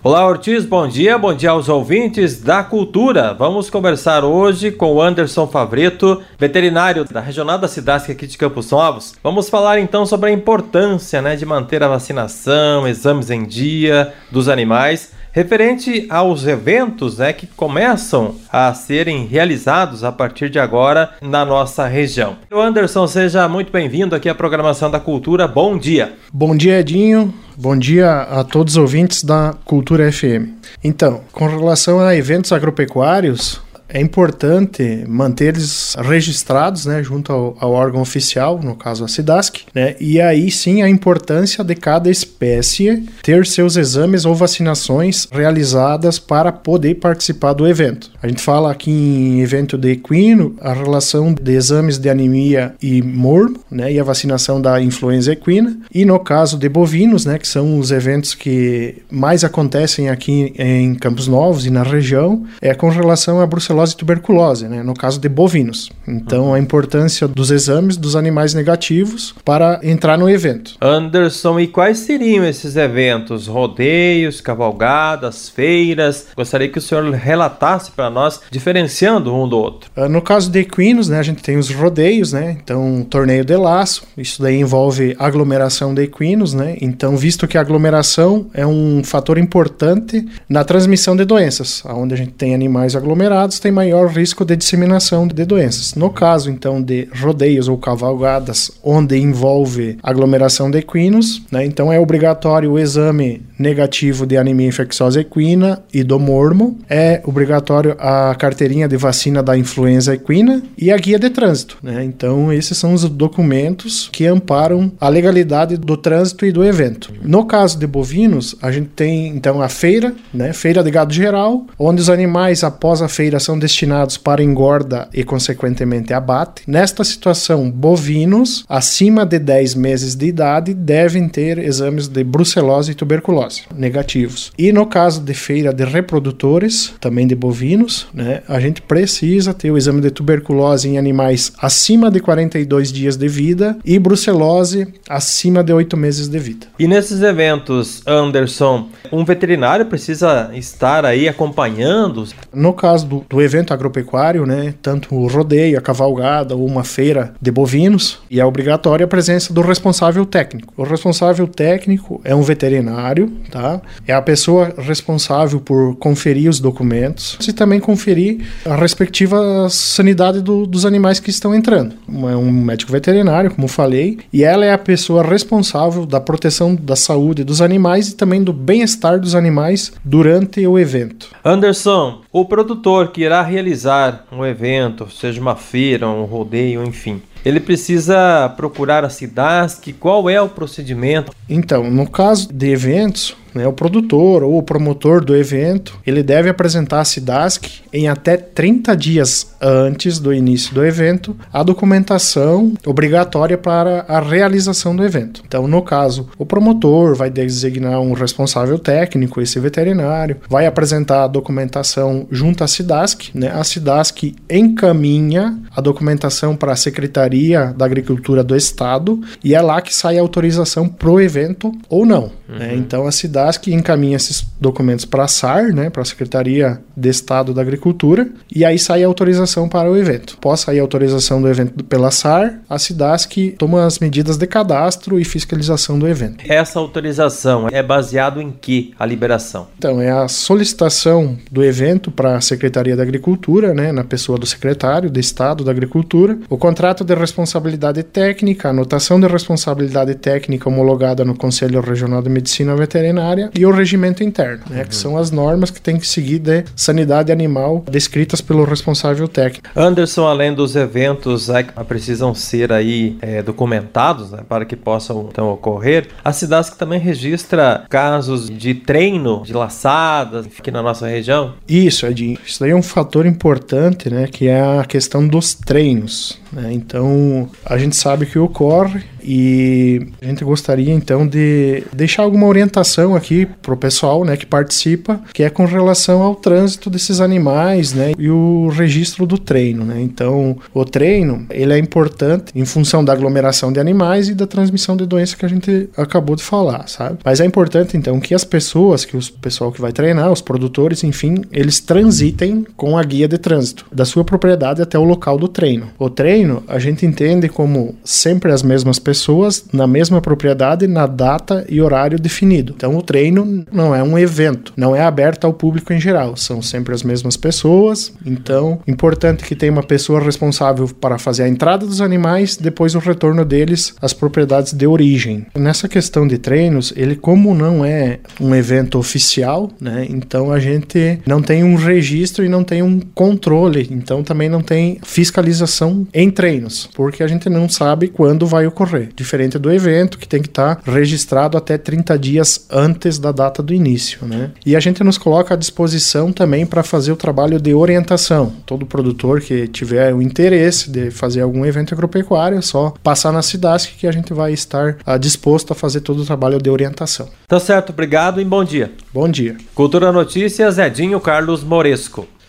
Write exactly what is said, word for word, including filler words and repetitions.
Olá, Ortiz, bom dia, bom dia aos ouvintes da Cultura. Vamos conversar hoje com o Anderson Favretto, veterinário da Regional da Cidasc aqui de Campos Novos. Vamos falar então sobre a importância, né, de manter a vacinação, exames em dia dos animais, referente aos eventos, né, que começam a serem realizados a partir de agora na nossa região. O Anderson, seja muito bem-vindo aqui à programação da Cultura. Bom dia. Bom dia, Edinho. Bom dia a todos os ouvintes da Cultura F M. Então, com relação a eventos agropecuários, é importante manter-eles registrados, né, junto ao, ao órgão oficial, no caso a Cidasc, né, e aí sim a importância de cada espécie ter seus exames ou vacinações realizadas para poder participar do evento. A gente fala aqui em evento de equino, a relação de exames de anemia e mormo, né, e a vacinação da influenza equina, e no caso de bovinos, né, que são os eventos que mais acontecem aqui em Campos Novos e na região, é com relação à brucelose e tuberculose, né, no caso de bovinos. Então, uhum. a importância dos exames dos animais negativos para entrar no evento. Anderson, e quais seriam esses eventos? Rodeios, cavalgadas, feiras? Gostaria que o senhor relatasse para nós, diferenciando um do outro. No caso de equinos, né, a gente tem os rodeios, né, então torneio de laço, isso daí envolve aglomeração de equinos, né, então visto que a aglomeração é um fator importante na transmissão de doenças, onde a gente tem animais aglomerados, tem maior risco de disseminação de doenças. No caso, então, de rodeios ou cavalgadas, onde envolve aglomeração de equinos, né, então é obrigatório o exame negativo de anemia infecciosa equina e do mormo, é obrigatório a carteirinha de vacina da influenza equina e a guia de trânsito, né? Então, esses são os documentos que amparam a legalidade do trânsito e do evento. No caso de bovinos, a gente tem, então, a feira, né, feira de gado geral, onde os animais, após a feira, são destinados para engorda e, consequentemente, abate. Nesta situação, bovinos acima de dez meses de idade devem ter exames de brucelose e tuberculose negativos. E no caso de feira de reprodutores, também de bovinos, né, a gente precisa ter o exame de tuberculose em animais acima de quarenta e dois dias de vida e brucelose acima de oito meses de vida. E nesses eventos, Anderson, um veterinário precisa estar aí acompanhando? No caso do, do evento agropecuário, né, tanto o rodeio, a cavalgada ou uma feira de bovinos, e é obrigatória a presença do responsável técnico. O responsável técnico é um veterinário, tá? É a pessoa responsável por conferir os documentos e também conferir a respectiva sanidade do, dos animais que estão entrando. É um médico veterinário, como falei, e ela é a pessoa responsável da proteção da saúde dos animais e também do bem-estar dos animais durante o evento. Anderson, o produtor que irá realizar um evento, seja uma feira, um rodeio, enfim, ele precisa procurar a Cidasc? Qual é o procedimento? Então, no caso de eventos, né, o produtor ou o promotor do evento, ele deve apresentar à Cidasc em até trinta dias antes do início do evento a documentação obrigatória para a realização do evento. Então, no caso, o promotor vai designar um responsável técnico, esse veterinário, vai apresentar a documentação junto à Cidasc, né? A Cidasc encaminha a documentação para a Secretaria da Agricultura do Estado e é lá que sai a autorização pro evento ou não. Uhum. Né? Então, a Cidasc que encaminha esses documentos para a S A R, né, para a Secretaria de Estado da Agricultura, e aí sai a autorização para o evento. Após sair a autorização do evento pela S A R, a Cidasc toma as medidas de cadastro e fiscalização do evento. Essa autorização é baseado em que a liberação? Então, é a solicitação do evento para a Secretaria da Agricultura, né, na pessoa do secretário de Estado da Agricultura, o contrato de responsabilidade técnica, a anotação de responsabilidade técnica homologada no Conselho Regional de Medicina Veterinária e o regimento interno, né, uhum. que são as normas que tem que seguir de sanidade animal descritas pelo responsável técnico. Anderson, além dos eventos é, que precisam ser aí é, documentados, né, para que possam então ocorrer, a Cidasc também registra casos de treino de laçadas aqui na nossa região? Isso, Edinho. Isso daí é um fator importante, né, que é a questão dos treinos. Né? Então, a gente sabe que ocorre E a gente gostaria então de deixar alguma orientação aqui para o pessoal, né, que participa, que é com relação ao trânsito desses animais, né, e o registro do treino, né. Então, o treino, ele é importante em função da aglomeração de animais e da transmissão de doença que a gente acabou de falar, sabe? Mas é importante então que as pessoas, que o pessoal que vai treinar, os produtores, enfim, eles transitem com a guia de trânsito da sua propriedade até o local do treino. O treino, a gente entende como sempre as mesmas pessoas na mesma propriedade, na data e horário definido. Então, o treino não é um evento, não é aberto ao público em geral, são sempre as mesmas pessoas. Então, importante que tenha uma pessoa responsável para fazer a entrada dos animais, depois o retorno deles às propriedades de origem. Nessa questão de treinos, ele como não é um evento oficial, né, então a gente não tem um registro e não tem um controle, então também não tem fiscalização em treinos, porque a gente não sabe quando vai ocorrer, diferente do evento que tem que estar registrado até trinta dias antes da data do início, né? E a gente nos coloca à disposição também para fazer o trabalho de orientação. Todo produtor que tiver o interesse de fazer algum evento agropecuário, é só passar na Cidasc que a gente vai estar uh, disposto a fazer todo o trabalho de orientação. Tá certo, obrigado e bom dia. Bom dia. Cultura Notícias, Edinho Carlos Moresco.